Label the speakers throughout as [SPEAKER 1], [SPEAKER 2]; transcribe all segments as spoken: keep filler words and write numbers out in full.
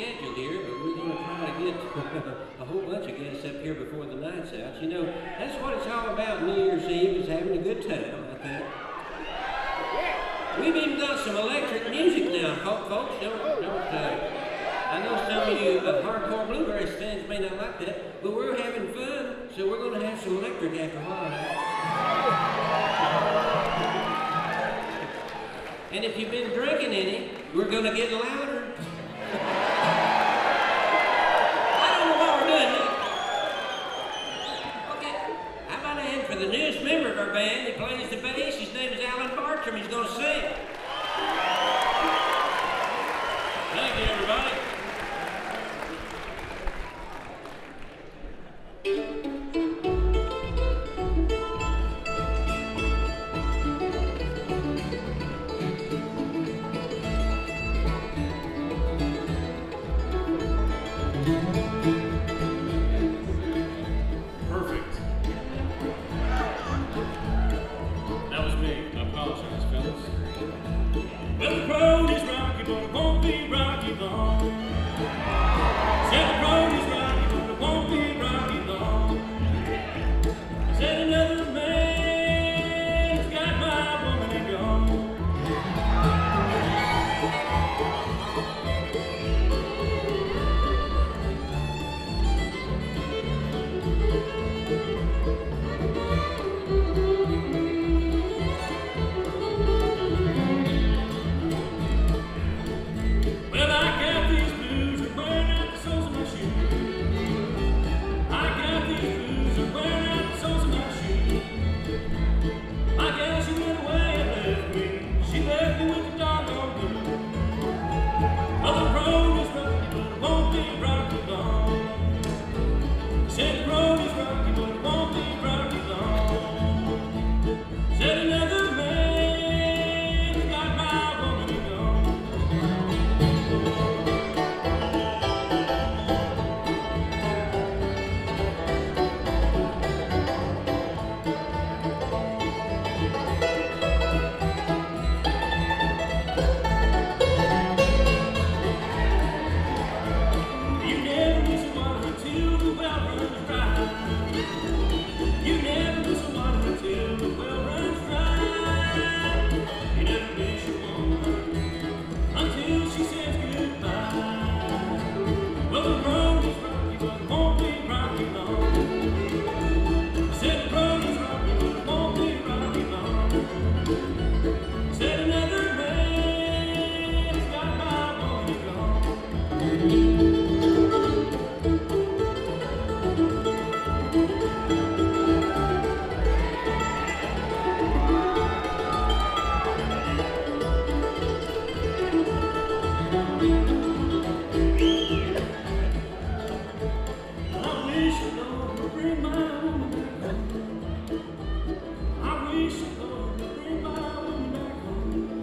[SPEAKER 1] schedule here, but we're going to try to get a whole bunch of guests up here before the night's out. You know, that's what it's all about New Year's Eve, is having a good time, I think. We've even got some electric music now, folks. Don't, don't, uh, I know some of you uh, hardcore bluegrass fans may not like that, but we're having fun, so we're going to have some electric after a while. And if you've been drinking any, we're going to get louder. I don't know why we're doing that. Okay, how about a hand for the newest member of our band? He plays the bass. His name is Alan Bartram. He's going to sing. Thank you, everybody.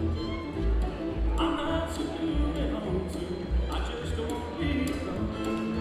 [SPEAKER 2] I just don't want to be alone.